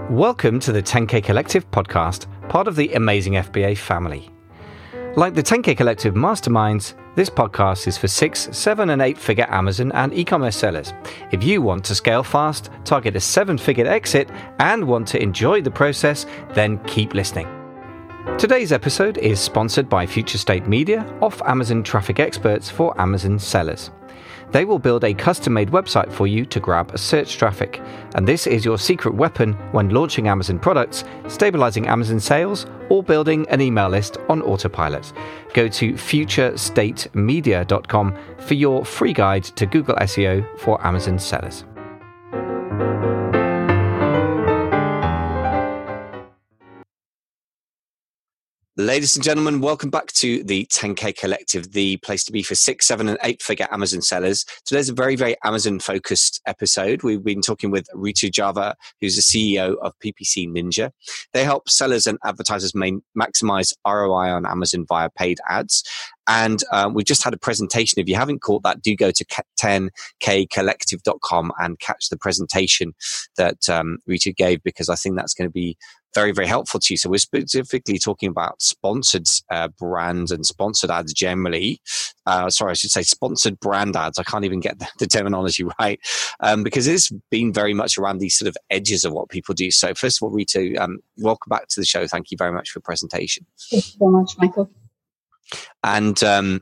Welcome to the 10K Collective podcast, part of the amazing FBA family. Like the 10K Collective masterminds, this podcast is for 6, 7 and 8-figure Amazon and e-commerce sellers. If you want to scale fast, target a 7-figure exit, and want to enjoy the process, then keep listening. Today's episode is sponsored by Future State Media, off-Amazon traffic experts for Amazon sellers. They will build a custom-made website for you to grab search traffic, and this is your secret weapon when launching Amazon products, stabilizing Amazon sales, or building an email list on autopilot. Go to futurestatemedia.com for your free guide to Google SEO for Amazon sellers. Ladies and gentlemen, welcome back to the 10K Collective, the place to be for 6, 7 and 8-figure Amazon sellers. Today's a very, very Amazon-focused episode. We've been talking with Ritu Java, who's the CEO of PPC Ninja. They help sellers and advertisers maximize ROI on Amazon via paid ads. And we just had a presentation. If you haven't caught that, do go to 10kcollective.com and catch the presentation that Ritu gave, because I think that's going to be very, very helpful to you. So we're specifically talking about sponsored brands and sponsored ads generally. I should say sponsored brand ads. I can't even get the terminology right, because it's been very much around these sort of edges of what people do. So first of all, Ritu, welcome back to the show. Thank you very much for the presentation. Thank you so much, Michael. And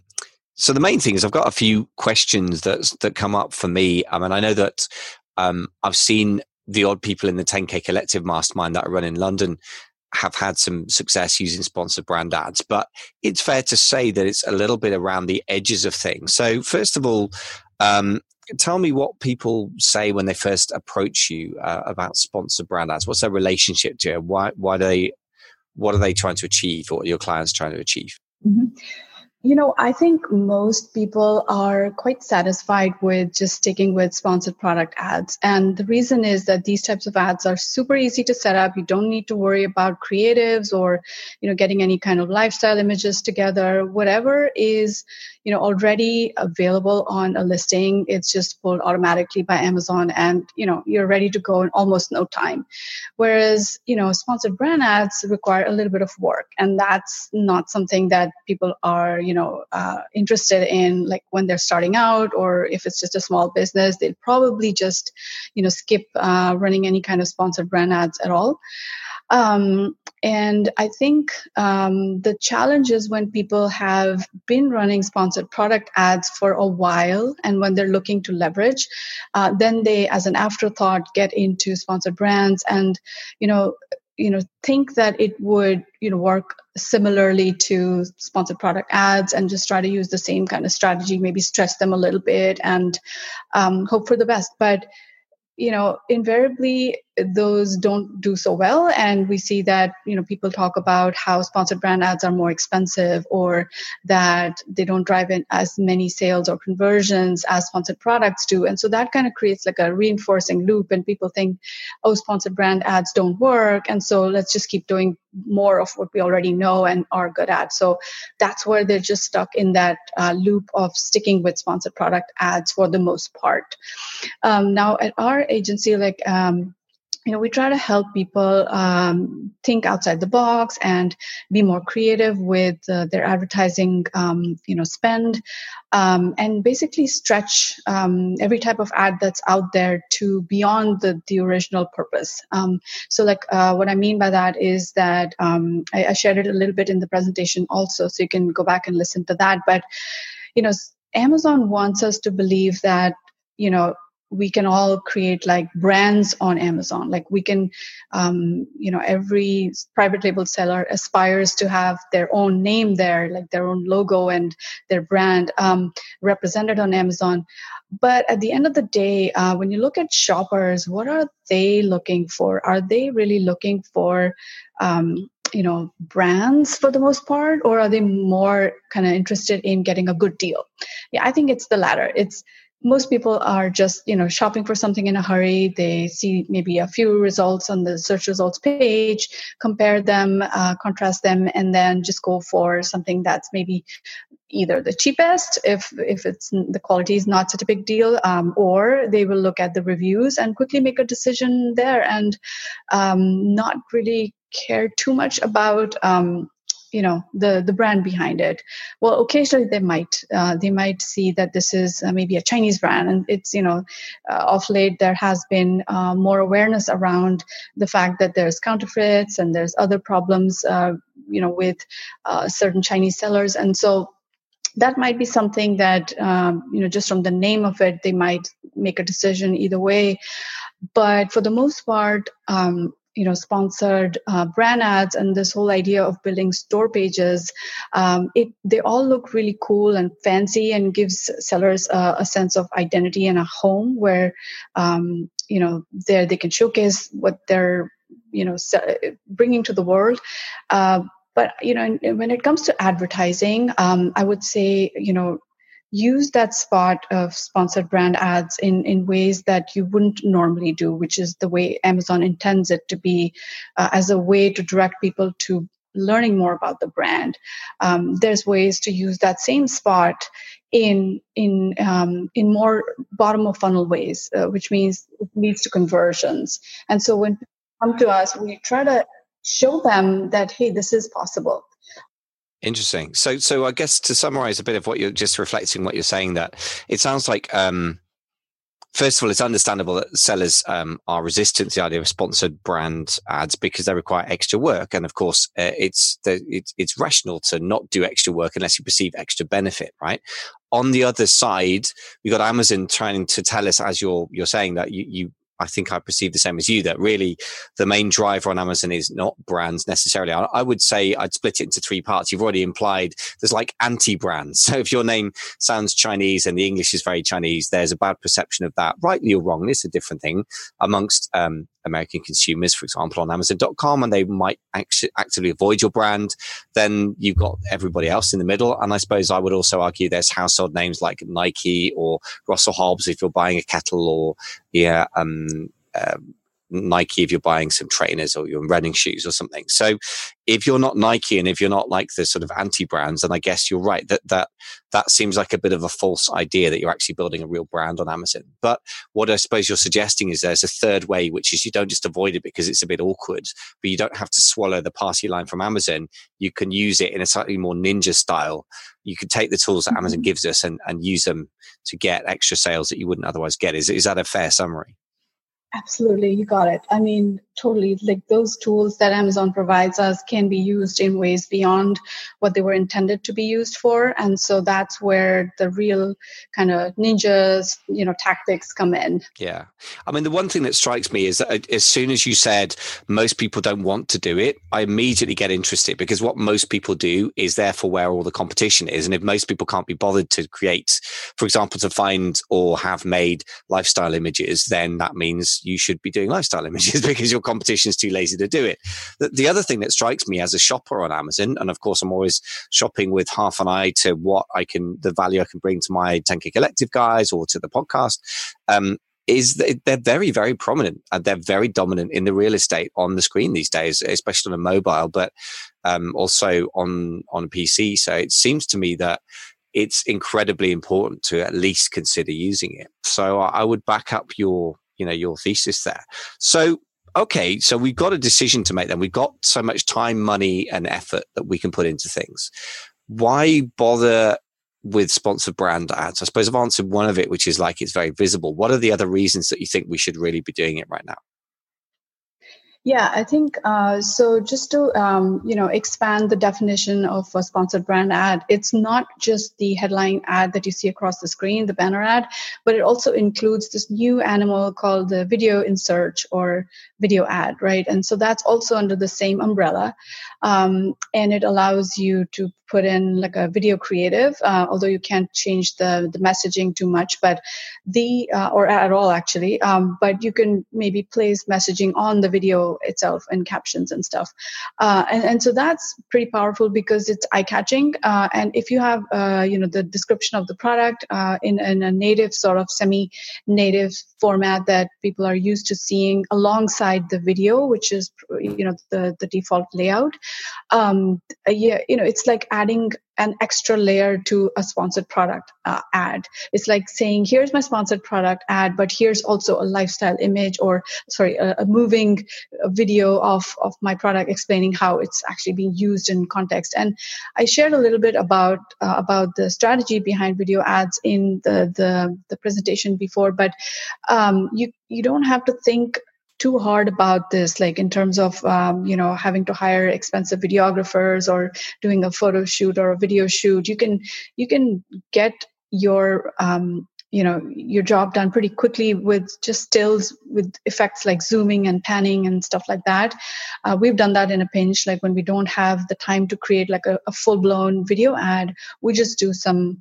so the main thing is I've got a few questions that come up for me. I mean, I know that I've seen the odd people in the 10K Collective mastermind that I run in London have had some success using sponsored brand ads, but it's fair to say that it's a little bit around the edges of things. So first of all, tell me what people say when they first approach you about sponsored brand ads. What's their relationship to it? What are they trying to achieve, or what are your clients trying to achieve? Mm-hmm. I think most people are quite satisfied with just sticking with sponsored product ads. And the reason is that these types of ads are super easy to set up. You don't need to worry about creatives or, getting any kind of lifestyle images together. Whatever is, already available on a listing, it's just pulled automatically by Amazon, and, you're ready to go in almost no time. Whereas, sponsored brand ads require a little bit of work, and that's not something that people are, interested in, like when they're starting out, or if it's just a small business, they'll probably just, skip running any kind of sponsored brand ads at all. And I think the challenge is when people have been running sponsored product ads for a while, and when they're looking to leverage, then they, as an afterthought, get into sponsored brands and, think that it would, work similarly to sponsored product ads, and just try to use the same kind of strategy, maybe stretch them a little bit and hope for the best. But invariably those don't do so well. And we see that, people talk about how sponsored brand ads are more expensive, or that they don't drive in as many sales or conversions as sponsored products do. And so that kind of creates like a reinforcing loop, and people think, oh, sponsored brand ads don't work, and so let's just keep doing more of what we already know and are good at. So that's where they're just stuck in that loop of sticking with sponsored product ads for the most part. Now at our agency, we try to help people think outside the box and be more creative with their advertising, spend, and basically stretch every type of ad that's out there to beyond the original purpose. What I mean by that is that I shared it a little bit in the presentation also, so you can go back and listen to that. But, Amazon wants us to believe that, we can all create like brands on Amazon. Like we can, every private label seller aspires to have their own name there, like their own logo and their brand represented on Amazon. But at the end of the day, when you look at shoppers, what are they looking for? Are they really looking for, brands for the most part, or are they more kind of interested in getting a good deal? Yeah, I think it's the latter. Most people are just, shopping for something in a hurry. They see maybe a few results on the search results page, compare them, contrast them, and then just go for something that's maybe either the cheapest if it's the quality is not such a big deal, or they will look at the reviews and quickly make a decision there, and not really care too much about the brand behind it. Well, occasionally they might see that this is maybe a Chinese brand, and it's of late there has been more awareness around the fact that there's counterfeits and there's other problems with certain Chinese sellers, and so that might be something that just from the name of it they might make a decision either way. But for the most part, sponsored brand ads and this whole idea of building store pages, they all look really cool and fancy and gives sellers a sense of identity and a home where there they can showcase what they're bringing to the world. But when it comes to advertising, I would say use that spot of sponsored brand ads in ways that you wouldn't normally do, which is the way Amazon intends it to be, as a way to direct people to learning more about the brand. There's ways to use that same spot in more bottom of funnel ways, which means it leads to conversions. And so when people come to us, we try to show them that, hey, this is possible. Interesting. So I guess to summarize a bit of what you're just reflecting, what you're saying, that it sounds like, first of all, it's understandable that sellers are resistant to the idea of sponsored brand ads because they require extra work. And of course, it's rational to not do extra work unless you perceive extra benefit, right? On the other side, we've got Amazon trying to tell us, as you're saying, that you I think I perceive the same as you, that really the main driver on Amazon is not brands necessarily. I would say I'd split it into three parts. You've already implied there's like anti-brands. So if your name sounds Chinese and the English is very Chinese, there's a bad perception of that, rightly or wrongly. It's a different thing amongst American consumers, for example, on Amazon.com, and they might actively avoid your brand. Then you've got everybody else in the middle. And I suppose I would also argue there's household names like Nike or Russell Hobbs if you're buying a kettle, or Nike if you're buying some trainers or your running shoes or something. So if you're not Nike and if you're not like the sort of anti-brands, then I guess you're right that seems like a bit of a false idea that you're actually building a real brand on Amazon. But what I suppose you're suggesting is there's a third way, which is you don't just avoid it because it's a bit awkward, but you don't have to swallow the party line from Amazon. You can use it in a slightly more ninja style. You could take the tools that Amazon gives us and use them to get extra sales that you wouldn't otherwise get. Is that a fair summary? Absolutely, you got it. I mean, totally. Like those tools that Amazon provides us can be used in ways beyond what they were intended to be used for. And so that's where the real kind of ninjas, tactics come in. Yeah. I mean, the one thing that strikes me is that as soon as you said most people don't want to do it, I immediately get interested, because what most people do is therefore where all the competition is. And if most people can't be bothered to create, for example, to find or have made lifestyle images, then that means you should be doing lifestyle images because your competition is too lazy to do it. The other thing that strikes me as a shopper on Amazon, and of course I'm always shopping with half an eye to the value I can bring to my 10K Collective guys or to the podcast, is that they're very, very prominent and they're very dominant in the real estate on the screen these days, especially on a mobile, but also on a PC. So it seems to me that it's incredibly important to at least consider using it. So I would back up your thesis there. So, okay, so we've got a decision to make then. We've got so much time, money, and effort that we can put into things. Why bother with sponsored brand ads? I suppose I've answered one of it, which is like it's very visible. What are the other reasons that you think we should really be doing it right now? Yeah, I think so. Just to expand the definition of a sponsored brand ad, it's not just the headline ad that you see across the screen, the banner ad, but it also includes this new animal called the video insert or video ad, right? And so that's also under the same umbrella, and it allows you to put in like a video creative, although you can't change the messaging too much, but or at all actually, but you can maybe place messaging on the video itself and captions and stuff. And so that's pretty powerful because it's eye-catching. And if you have, the description of the product in a native sort of semi-native format that people are used to seeing alongside the video, which is, the default layout, it's like adding an extra layer to a sponsored product ad. It's like saying, here's my sponsored product ad, but here's also a lifestyle image, or a moving video of my product explaining how it's actually being used in context. And I shared a little bit about the strategy behind video ads in the presentation before, but you don't have to think too hard about this, like in terms of having to hire expensive videographers or doing a photo shoot or a video shoot. You can get your your job done pretty quickly with just stills with effects like zooming and panning and stuff like that. We've done that in a pinch. Like when we don't have the time to create like a full-blown video ad, we just do some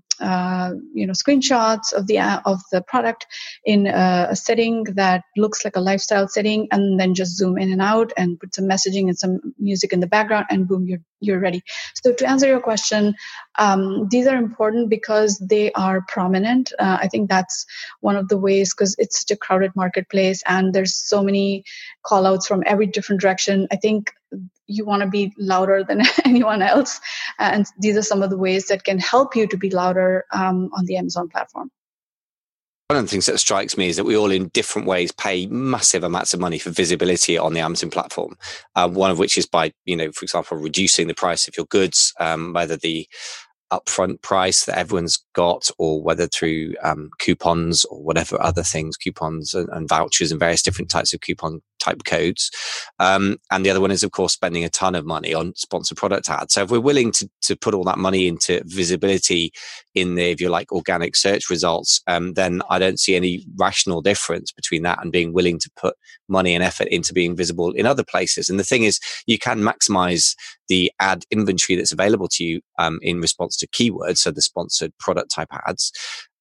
screenshots of the product in a setting that looks like a lifestyle setting, and then just zoom in and out and put some messaging and some music in the background, and boom, you're ready. So to answer your question, these are important because they are prominent. I think that's one of the ways, because it's such a crowded marketplace and there's so many call outs from every different direction. I think you want to be louder than anyone else. And these are some of the ways that can help you to be louder on the Amazon platform. One of the things that strikes me is that we all in different ways pay massive amounts of money for visibility on the Amazon platform. One of which is by, for example, reducing the price of your goods, whether the upfront price that everyone's got, or whether through coupons or whatever other things, coupons and vouchers and various different types of coupon type codes. And the other one is, of course, spending a ton of money on sponsored product ads. So if we're willing to put all that money into visibility in the, if you like, organic search results, then I don't see any rational difference between that and being willing to put money and effort into being visible in other places. And the thing is, you can maximize the ad inventory that's available to you in response to keywords, so the sponsored product type ads.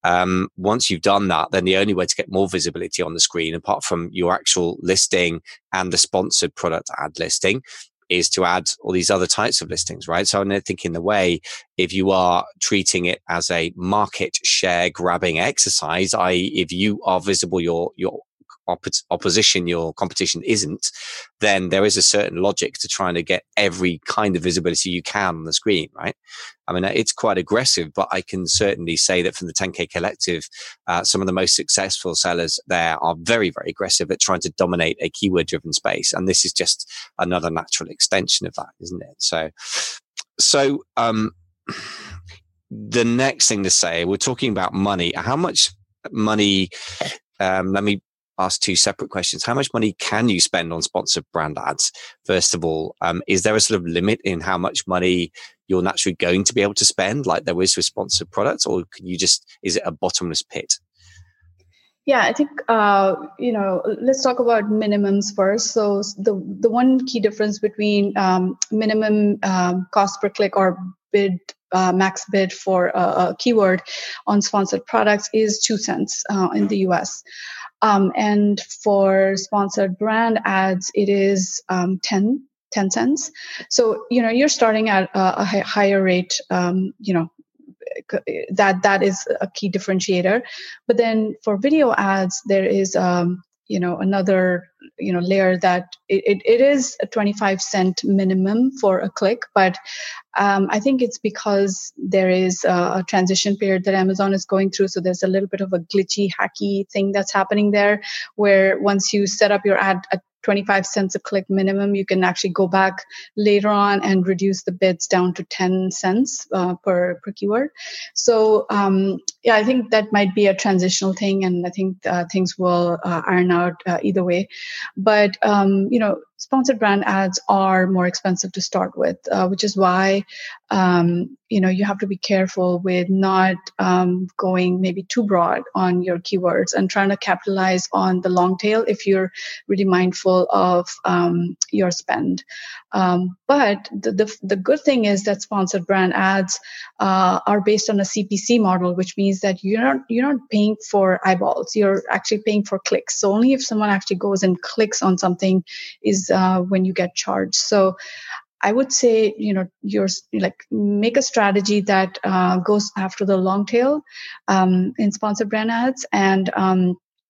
Once you've done that, then the only way to get more visibility on the screen, apart from your actual listing and the sponsored product ad listing, is to add all these other types of listings, right? So I think in the way, if you are treating it as a market share grabbing exercise, i.e. if you are visible, your opposition, your competition isn't, then there is a certain logic to trying to get every kind of visibility you can on the screen, right? I mean, it's quite aggressive, but I can certainly say that from the 10K Collective, some of the most successful sellers there are very, very aggressive at trying to dominate a keyword-driven space. And this is just another natural extension of that, isn't it? So the next thing to say, we're talking about money. How much money, let me ask two separate questions. How much money can you spend on sponsored brand ads? First of all, is there a sort of limit in how much money you're naturally going to be able to spend, like there is with sponsored products, or can you is it a bottomless pit? Yeah, I think, let's talk about minimums first. So the one key difference between minimum cost per click or bid, max bid for a keyword on sponsored products is 2 cents in the US. And for sponsored brand ads, it is 10 cents. So, you're starting at a higher rate, that is a key differentiator. But then for video ads, there is, another, layer that it is a 25 cent minimum for a click. But I think it's because there is a transition period that Amazon is going through. So there's a little bit of a glitchy, hacky thing that's happening there, where once you set up your ad at 25 cents a click minimum, you can actually go back later on and reduce the bids down to 10 cents per keyword. So I think that might be a transitional thing, and I think things will iron out either way. But sponsored brand ads are more expensive to start with, which is why you have to be careful with not going maybe too broad on your keywords and trying to capitalize on the long tail if you're really mindful of your spend. But the good thing is that sponsored brand ads are based on a CPC model, which means that you're not paying for eyeballs. You're actually paying for clicks. So only if someone actually goes and clicks on something is when you get charged. So I would say, make a strategy that goes after the long tail in sponsored brand ads, and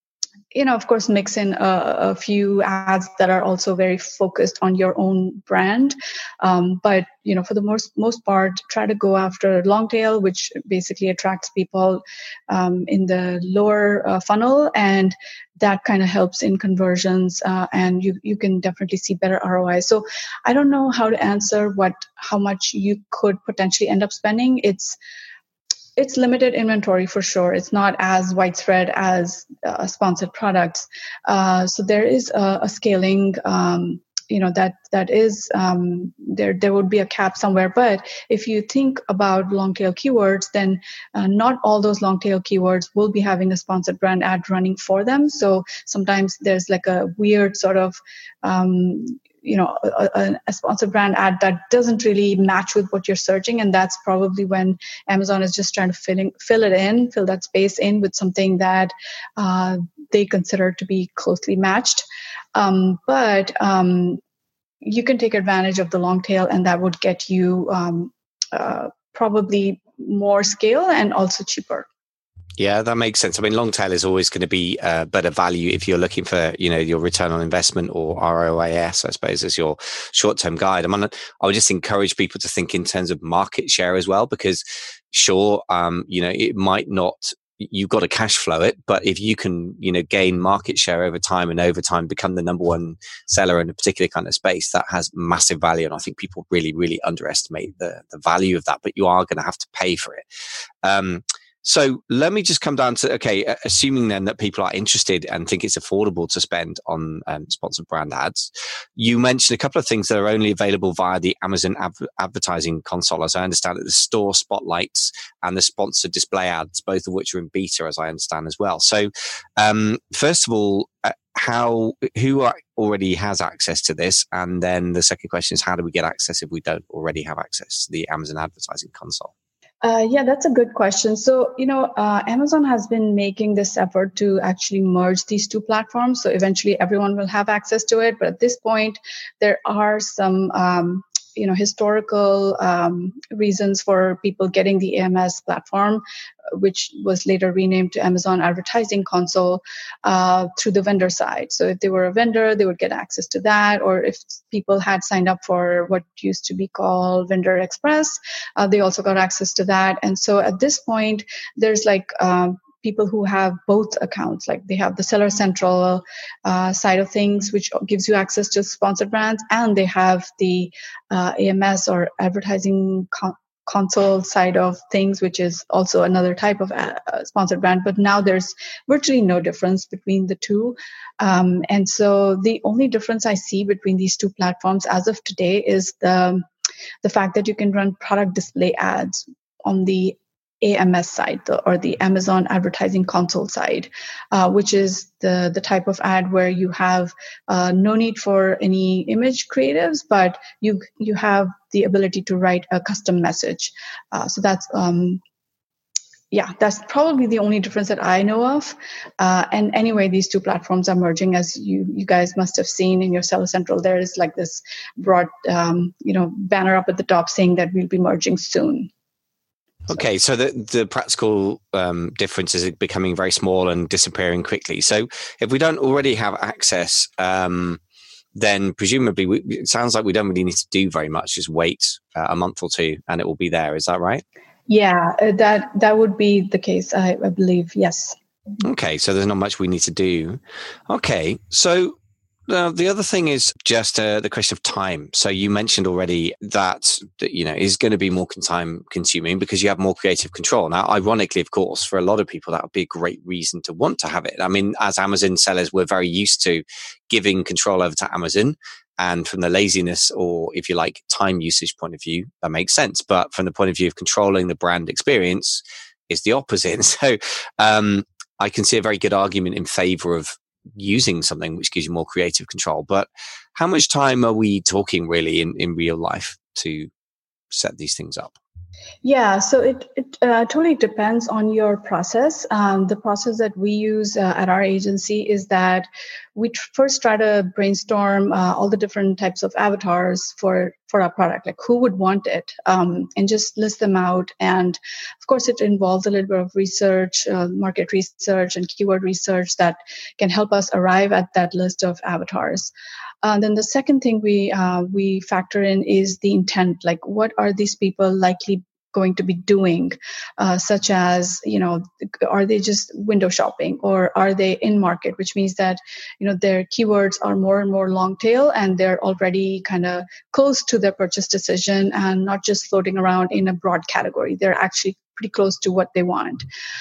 of course, mix in a few ads that are also very focused on your own brand. But, for the most part, try to go after long tail, which basically attracts people in the lower funnel. And that kind of helps in conversions. And you can definitely see better ROI. So I don't know how to answer how much you could potentially end up spending. It's limited inventory for sure. It's not as widespread as sponsored products. So there is a scaling, that is, there would be a cap somewhere. But if you think about long tail keywords, then not all those long tail keywords will be having a sponsored brand ad running for them. So sometimes there's like a weird sort of, a sponsored brand ad that doesn't really match with what you're searching. And that's probably when Amazon is just trying to fill that space in with something that they consider to be closely matched. But you can take advantage of the long tail, and that would get you probably more scale and also cheaper. Yeah, that makes sense. I mean, long tail is always going to be better value if you're looking for, your return on investment, or ROAS, I suppose, as your short-term guide. I would just encourage people to think in terms of market share as well, because sure, it might not, you've got to cash flow it, but if you can, gain market share over time, and over time become the number one seller in a particular kind of space, that has massive value. And I think people really, really underestimate the value of that, but you are going to have to pay for it. So let me just come down to, assuming then that people are interested and think it's affordable to spend on sponsored brand ads. You mentioned a couple of things that are only available via the Amazon advertising console. As I understand it, the store spotlights and the sponsored display ads, both of which are in beta, as I understand as well. So first of all, who already has access to this? And then the second question is, how do we get access if we don't already have access to the Amazon advertising console? Yeah, that's a good question. So, Amazon has been making this effort to actually merge these two platforms. So eventually everyone will have access to it. But at this point, there are some, historical reasons for people getting the AMS platform, which was later renamed to Amazon Advertising Console, through the vendor side. So if they were a vendor, they would get access to that. Or if people had signed up for what used to be called Vendor Express, they also got access to that. And so at this point, there's people who have both accounts, like they have the Seller Central side of things, which gives you access to sponsored brands, and they have the AMS or advertising console side of things, which is also another type of sponsored brand. But now there's virtually no difference between the two. And so the only difference I see between these two platforms as of today is the fact that you can run product display ads on the AMS side, or the Amazon Advertising Console side, which is the type of ad where you have no need for any image creatives, but you have the ability to write a custom message. So that's that's probably the only difference that I know of. And anyway, these two platforms are merging, as you guys must have seen in your Seller Central. There is like this broad banner up at the top saying that we'll be merging soon. Okay, so the practical difference is becoming very small and disappearing quickly. So if we don't already have access, then presumably it sounds like we don't really need to do very much. Just wait a month or two and it will be there. Is that right? Yeah, that would be the case, I believe. Yes. Okay, so there's not much we need to do. Okay, so the other thing is just the question of time. So you mentioned already that is going to be more time consuming because you have more creative control. Now, ironically, of course, for a lot of people, that would be a great reason to want to have it. I mean, as Amazon sellers, we're very used to giving control over to Amazon. And from the laziness, or if you like, time usage point of view, that makes sense. But from the point of view of controlling the brand experience, is the opposite. So I can see a very good argument in favor of using something which gives you more creative control. But how much time are we talking really in real life to set these things up? Yeah, so it totally depends on your process. The process that we use at our agency is that we first try to brainstorm all the different types of avatars for our product, like who would want it, and just list them out. And of course, it involves a little bit of research, market research and keyword research that can help us arrive at that list of avatars. Then the second thing we factor in is the intent, like what are these people likely going to be doing, such as, are they just window shopping, or are they in market, which means that, their keywords are more and more long tail and they're already kind of close to their purchase decision and not just floating around in a broad category. They're actually pretty close to what they want.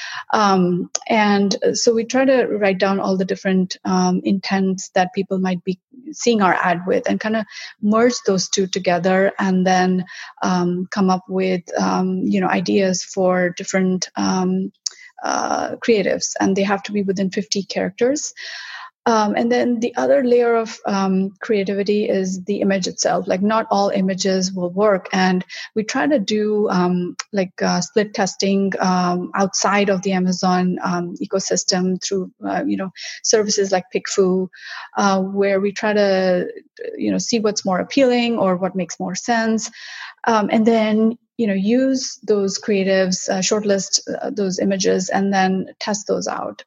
And so we try to write down all the different intents that people might be seeing our ad with and kind of merge those two together, and then come up with, ideas for different creatives, and they have to be within 50 characters. And then the other layer of creativity is the image itself. Like not all images will work. And we try to do split testing outside of the Amazon ecosystem through, services like PickFu, where we try to, see what's more appealing or what makes more sense. And then, use those creatives, shortlist those images, and then test those out.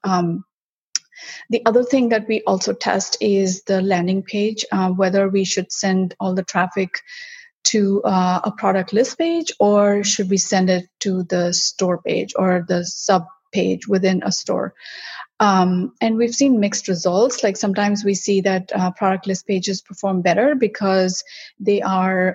The other thing that we also test is the landing page, whether we should send all the traffic to a product list page, or should we send it to the store page or the sub page within a store. And we've seen mixed results. Like sometimes we see that product list pages perform better because they are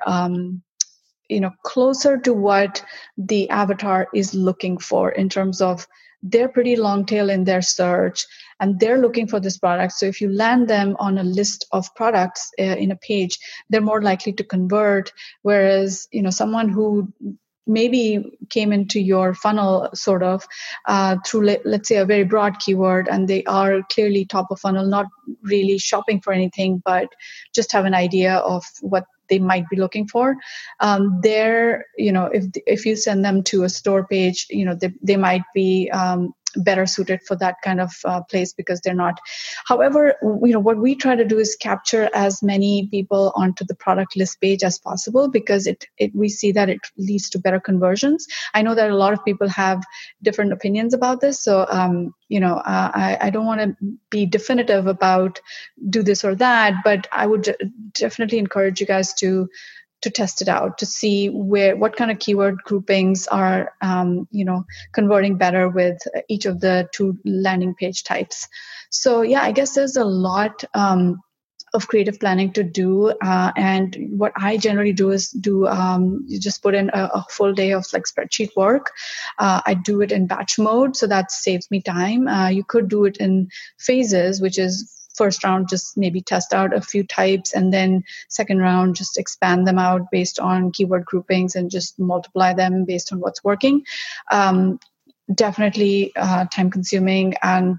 closer to what the avatar is looking for in terms of they're pretty long tail in their search and they're looking for this product. So if you land them on a list of products in a page, they're more likely to convert. Whereas, someone who maybe came into your funnel sort of through, let's say, a very broad keyword, and they are clearly top of funnel, not really shopping for anything, but just have an idea of what they might be looking for. If you send them to a store page, they might be better suited for that kind of place because they're not. However, what we try to do is capture as many people onto the product list page as possible, because we see that it leads to better conversions. I know that a lot of people have different opinions about this, so I don't want to be definitive about do this or that, but I would definitely encourage you guys to test it out, to see what kind of keyword groupings are converting better with each of the two landing page types. So yeah, I guess there's a lot of creative planning to do, and what I generally do is you just put in a full day of like spreadsheet work. I do it in batch mode, so that saves me time. You could do it in phases, which is first round, just maybe test out a few types, and then second round, just expand them out based on keyword groupings and just multiply them based on what's working. Definitely time consuming, and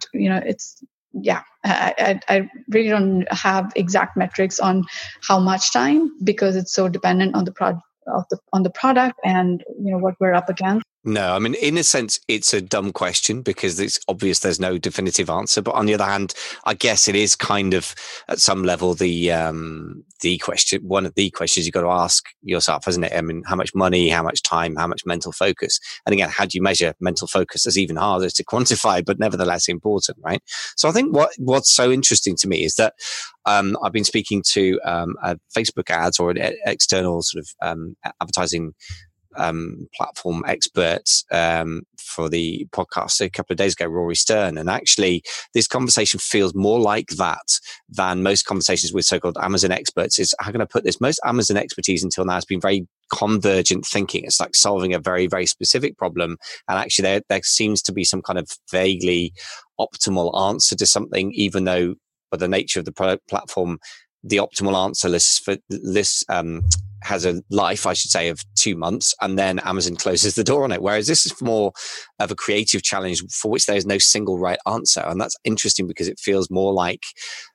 I really don't have exact metrics on how much time, because it's so dependent on the product and what we're up against. No, I mean, in a sense, it's a dumb question because it's obvious there's no definitive answer. But on the other hand, I guess it is kind of at some level the question, one of the questions you've got to ask yourself, isn't it? I mean, how much money, how much time, how much mental focus? And again, how do you measure mental focus? Is even harder to quantify, but nevertheless important, right? So I think what's so interesting to me is that I've been speaking to Facebook ads or an external sort of advertising platform experts for the podcast a couple of days ago, Rory Stern, and actually this conversation feels more like that than most conversations with so-called Amazon experts. Is how can I put this? Most Amazon expertise until now has been very convergent thinking. It's like solving a very, very specific problem, and actually there seems to be some kind of vaguely optimal answer to something, even though by the nature of the product platform, the optimal answer lists has a life, I should say, of 2 months, and then Amazon closes the door on it. Whereas this is more of a creative challenge for which there is no single right answer. And that's interesting because it feels more like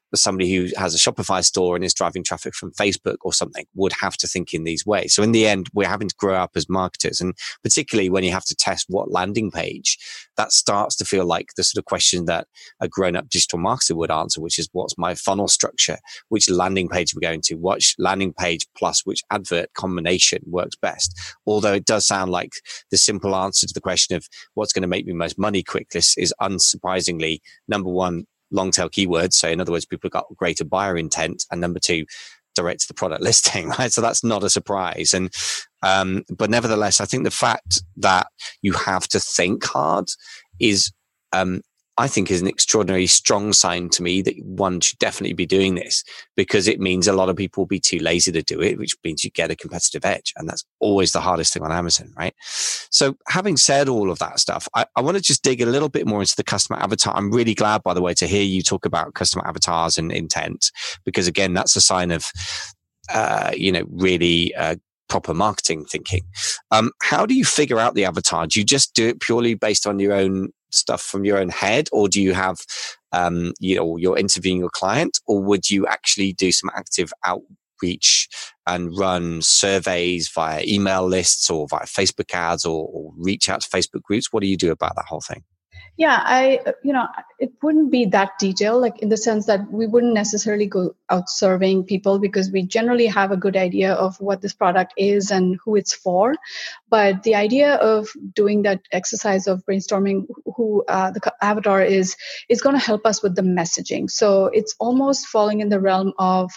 somebody who has a Shopify store and is driving traffic from Facebook or something would have to think in these ways. So in the end, we're having to grow up as marketers, and particularly when you have to test what landing page, that starts to feel like the sort of question that a grown-up digital marketer would answer, which is, what's my funnel structure? Which landing page we're going to? Which landing page plus which advert combination works best? Although it does sound like the simple answer to the question of what's going to make me most money quickly is unsurprisingly, number one, long tail keywords. So in other words, people have got greater buyer intent, and number two, direct to the product listing, right? So that's not a surprise. And, but nevertheless, I think the fact that you have to think hard is, I think is an extraordinarily strong sign to me that one should definitely be doing this, because it means a lot of people will be too lazy to do it, which means you get a competitive edge. And that's always the hardest thing on Amazon, right? So having said all of that stuff, I want to just dig a little bit more into the customer avatar. I'm really glad, by the way, to hear you talk about customer avatars and intent, because again, that's a sign of, really, proper marketing thinking. How do you figure out the avatar? Do you just do it purely based on your own stuff from your own head, or do you have, you're interviewing your client, or would you actually do some active outreach and run surveys via email lists or via Facebook ads, or reach out to Facebook groups? What do you do about that whole thing? Yeah, it wouldn't be that detailed, like in the sense that we wouldn't necessarily go out surveying people, because we generally have a good idea of what this product is and who it's for. But the idea of doing that exercise of brainstorming who the avatar is going to help us with the messaging. So it's almost falling in the realm of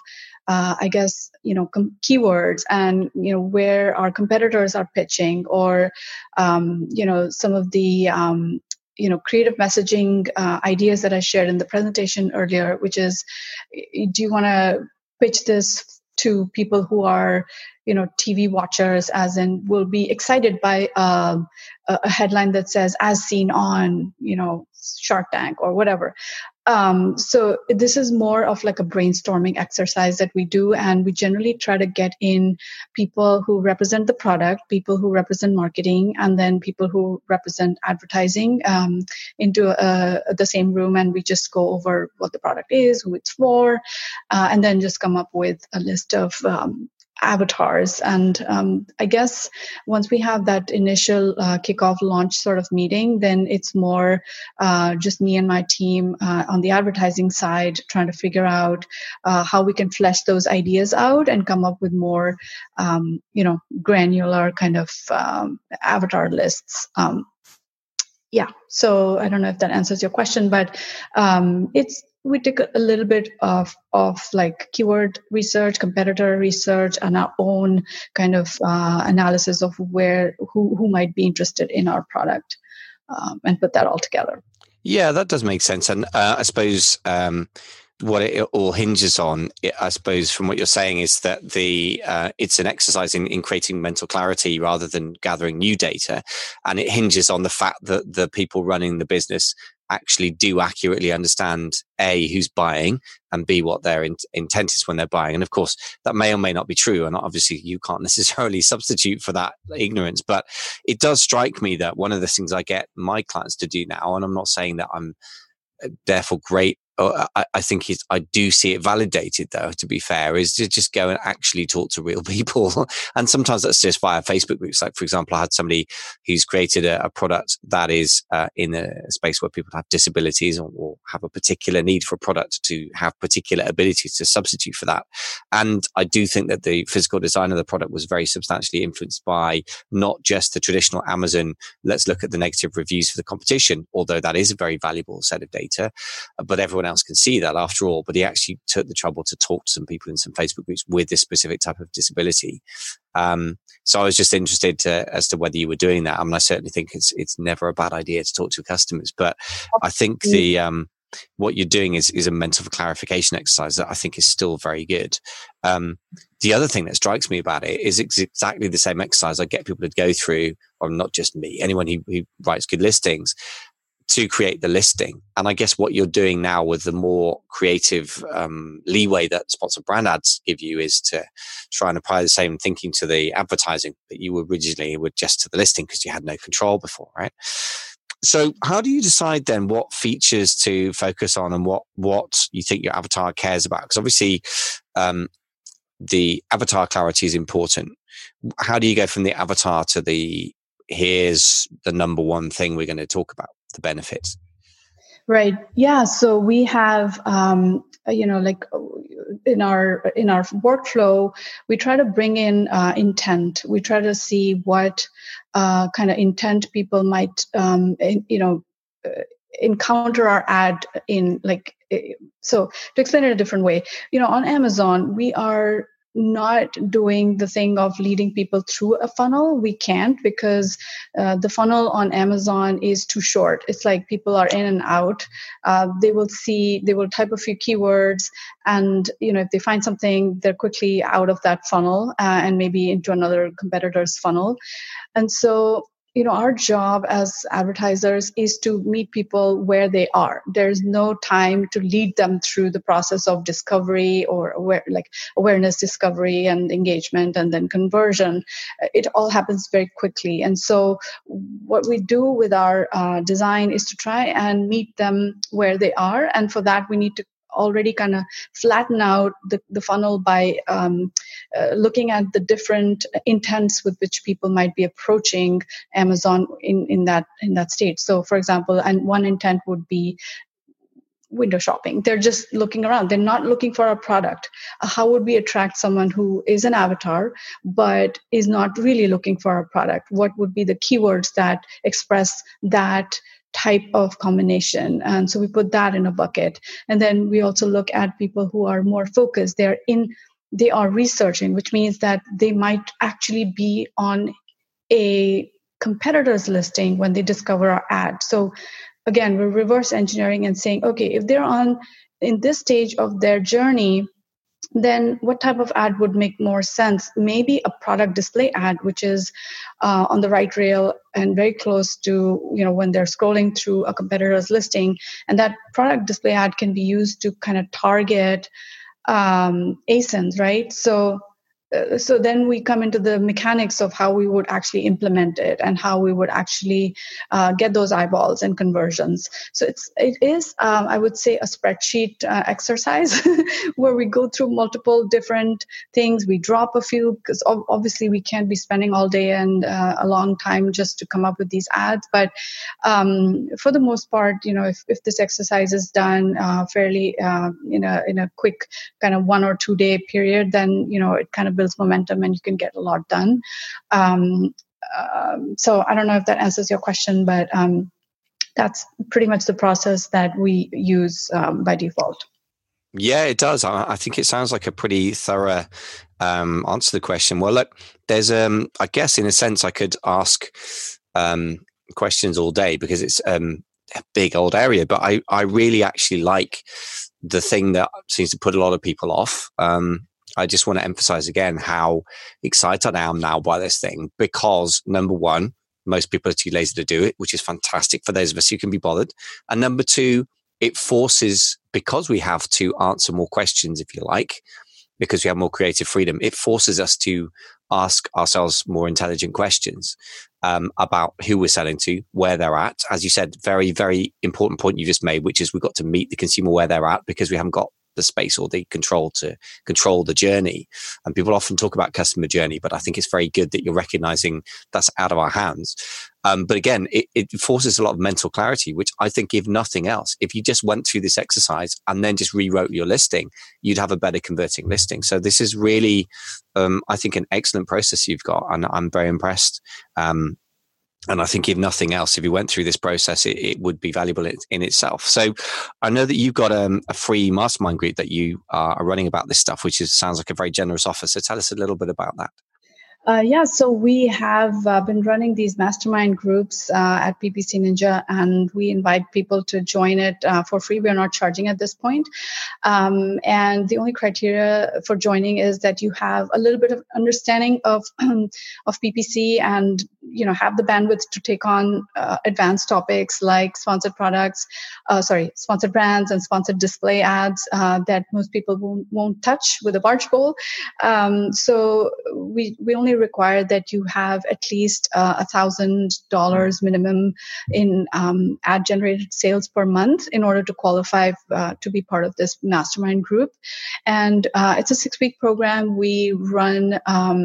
keywords and, where our competitors are pitching, or, some of the, creative messaging ideas that I shared in the presentation earlier, which is, do you want to pitch this to people who are, TV watchers, as in will be excited by a headline that says, as seen on, Shark Tank or whatever. So this is more of like a brainstorming exercise that we do, and we generally try to get in people who represent the product, people who represent marketing, and then people who represent advertising into the same room, and we just go over what the product is, who it's for, and then just come up with a list of avatars. And I guess once we have that initial kickoff launch sort of meeting, then it's more just me and my team on the advertising side trying to figure out how we can flesh those ideas out and come up with more granular kind of avatar lists. So I don't know if that answers your question, but we took a little bit of like keyword research, competitor research, and our own kind of analysis of who might be interested in our product, and put that all together. Yeah, that does make sense. And I suppose what it all hinges on, I suppose, from what you're saying, is that it's an exercise in creating mental clarity rather than gathering new data. And it hinges on the fact that the people running the business actually do accurately understand A, who's buying, and B, what their intent is when they're buying. And of course, that may or may not be true. And obviously, you can't necessarily substitute for that ignorance. But it does strike me that one of the things I get my clients to do now, and I'm not saying that I'm therefore great, I think I do see it validated, though, to be fair, is to just go and actually talk to real people. And sometimes that's just via Facebook groups. Like, for example, I had somebody who's created a product that is in a space where people have disabilities or have a particular need for a product to have particular abilities to substitute for that. And I do think that the physical design of the product was very substantially influenced by not just the traditional Amazon, let's look at the negative reviews for the competition, although that is a very valuable set of data, but everyone else can see that after all. But he actually took the trouble to talk to some people in some Facebook groups with this specific type of disability. So I was just interested as to whether you were doing that. I mean, I certainly think it's never a bad idea to talk to customers, but I think what you're doing is a mental clarification exercise that I think is still very good. The other thing that strikes me about it is exactly the same exercise I get people to go through, or not just me, anyone who writes good listings, to create the listing. And I guess what you're doing now with the more creative leeway that sponsored brand ads give you is to try and apply the same thinking to the advertising that you originally were just to the listing, because you had no control before, right? So how do you decide then what features to focus on and what you think your avatar cares about? Because obviously the avatar clarity is important. How do you go from the avatar to here's the number one thing we're going to talk about, the benefits? Right. Yeah. So we have, like in our workflow, we try to bring in intent. We try to see what kind of intent people might, encounter our ad in, like. So to explain it a different way, on Amazon, we are not doing the thing of leading people through a funnel. We can't, because the funnel on Amazon is too short. It's like people are in and out. They will type a few keywords, and if they find something, they're quickly out of that funnel and maybe into another competitor's funnel. And so our job as advertisers is to meet people where they are. There's no time to lead them through the process of discovery or awareness, discovery, and engagement, and then conversion. It all happens very quickly. And so what we do with our design is to try and meet them where they are. And for that, we need to already kind of flatten out the funnel by looking at the different intents with which people might be approaching Amazon in that state. So, for example, and one intent would be window shopping. They're just looking around. They're not looking for a product. How would we attract someone who is an avatar but is not really looking for a product? What would be the keywords that express that type of combination? And so we put that in a bucket. And then we also look at people who are more focused. They are researching, which means that they might actually be on a competitor's listing when they discover our ad. So again, we're reverse engineering and saying, okay, if they're in this stage of their journey, then what type of ad would make more sense? Maybe a product display ad, which is on the right rail and very close to, when they're scrolling through a competitor's listing. And that product display ad can be used to kind of target ASINs, right? So then we come into the mechanics of how we would actually implement it and how we would actually get those eyeballs and conversions. So it is, I would say, a spreadsheet exercise where we go through multiple different things. We drop a few, because obviously we can't be spending all day and a long time just to come up with these ads. But for the most part, if this exercise is done fairly in a quick kind of 1 or 2 day period, then it kind of builds momentum and you can get a lot done. So I don't know if that answers your question, but that's pretty much the process that we use by default. Yeah, it does. I think it sounds like a pretty thorough answer to the question. Well, look, there's I guess in a sense I could ask questions all day because it's a big old area, but I really actually like the thing that seems to put a lot of people off. I just want to emphasize again how excited I am now by this thing, because number one, most people are too lazy to do it, which is fantastic for those of us who can be bothered. And number two, it forces, because we have to answer more questions, if you like, because we have more creative freedom, it forces us to ask ourselves more intelligent questions about who we're selling to, where they're at. As you said, very, very important point you just made, which is we've got to meet the consumer where they're at, because we haven't got the space or the control to control the journey. And people often talk about customer journey, but I think it's very good that you're recognizing that's out of our hands. But again, it forces a lot of mental clarity, which I think, if nothing else, if you just went through this exercise and then just rewrote your listing, you'd have a better converting listing. So this is really, I think, an excellent process you've got, and I'm very impressed. And I think, if nothing else, if you went through this process, it would be valuable in itself. So I know that you've got a free mastermind group that you are running about this stuff, which sounds like a very generous offer. So tell us a little bit about that. So we have been running these mastermind groups at PPC Ninja, and we invite people to join it for free. We're not charging at this point. And the only criteria for joining is that you have a little bit of understanding of PPC and, have the bandwidth to take on advanced topics like sponsored brands and sponsored display ads that most people won't touch with a barge pole. So we only only require that you have at least $1,000 minimum in ad generated sales per month in order to qualify to be part of this mastermind group. And it's a 6-week program. We run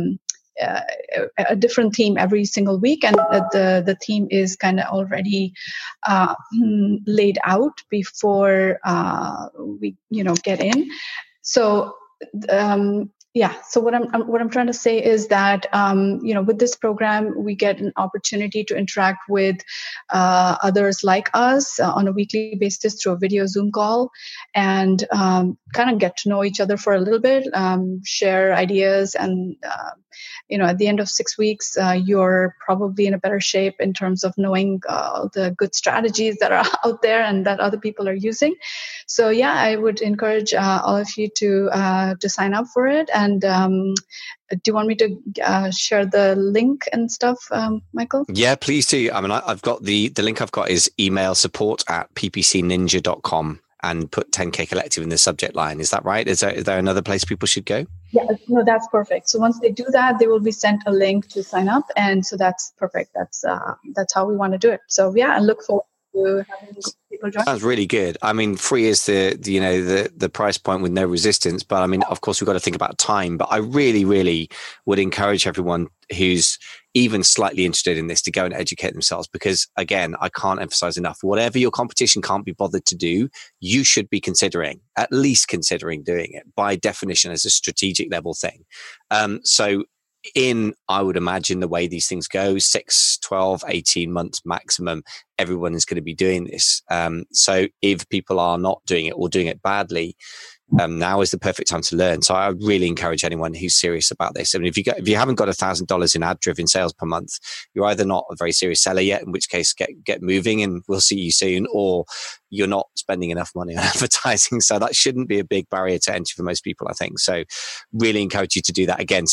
a different theme every single week, and the theme is kind of already laid out before we get in. So so what I'm trying to say is that with this program we get an opportunity to interact with others like us on a weekly basis through a video Zoom call, and kind of get to know each other for a little bit, share ideas, and at the end of 6 weeks, you're probably in a better shape in terms of knowing the good strategies that are out there and that other people are using. So yeah, I would encourage all of you to sign up for it. And do you want me to share the link and stuff, Michael? Yeah, please do. I mean, I've got the link I've got is email support@ppcninja.com. and put 10K Collective in the subject line. Is that right? Is there another place people should go? Yeah, no, that's perfect. So once they do that, they will be sent a link to sign up. And so that's perfect. That's how we want to do it. So yeah, I look forward to having people join. Sounds really good. I mean, free is the price point with no resistance. But I mean, of course, we've got to think about time. But I really, really would encourage everyone who's even slightly interested in this to go and educate themselves, because again, I can't emphasize enough, whatever your competition can't be bothered to do, you should be at least considering doing it by definition as a strategic level thing. So I would imagine the way these things go, 6, 12, 18 months maximum, everyone is going to be doing this. So if people are not doing it or doing it badly, now is the perfect time to learn. So I really encourage anyone who's serious about this. I mean, if you haven't got $1,000 in ad-driven sales per month, you're either not a very serious seller yet, in which case get moving and we'll see you soon, or you're not spending enough money on advertising. So that shouldn't be a big barrier to entry for most people, I think. So really encourage you to do that. Again,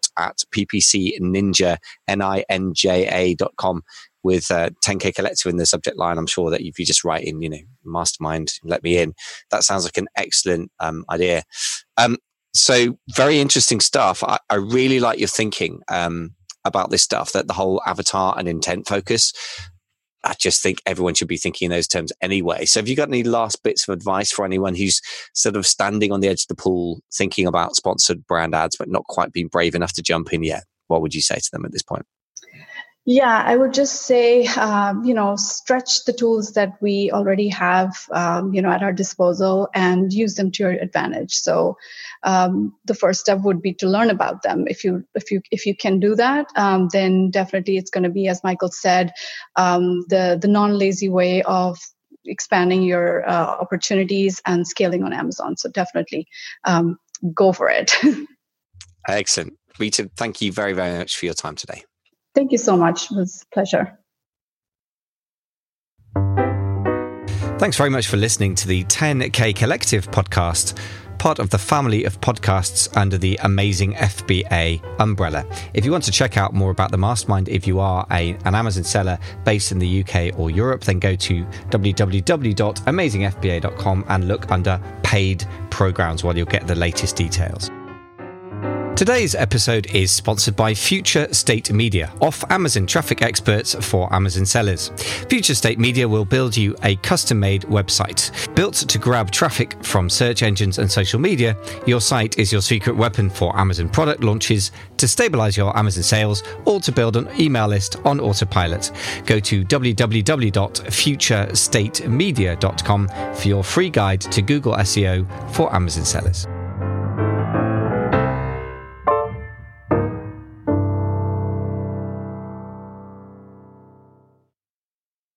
support@ppcninja.com with 10K Collective in the subject line. I'm sure that if you just write in, mastermind, let me in, that sounds like an excellent idea. So very interesting stuff. I really like your thinking about this stuff, that the whole avatar and intent focus. I just think everyone should be thinking in those terms anyway. So have you got any last bits of advice for anyone who's sort of standing on the edge of the pool, thinking about sponsored brand ads, but not quite being brave enough to jump in yet? What would you say to them at this point? Yeah, I would just say, stretch the tools that we already have, at our disposal and use them to your advantage. So the first step would be to learn about them. If you can do that, then definitely it's going to be, as Michael said, the non-lazy way of expanding your opportunities and scaling on Amazon. So definitely go for it. Excellent. Rita, thank you very, very much for your time today. Thank you so much. It was a pleasure. Thanks very much for listening to the 10K Collective podcast, part of the family of podcasts under the Amazing FBA umbrella. If you want to check out more about the Mastermind, if you are an Amazon seller based in the UK or Europe, then go to www.amazingfba.com and look under paid programs while you'll get the latest details. Today's episode is sponsored by Future State Media, off-Amazon traffic experts for Amazon sellers. Future State Media will build you a custom-made website. Built to grab traffic from search engines and social media, your site is your secret weapon for Amazon product launches, to stabilize your Amazon sales, or to build an email list on autopilot. Go to www.futurestatemedia.com for your free guide to Google SEO for Amazon sellers.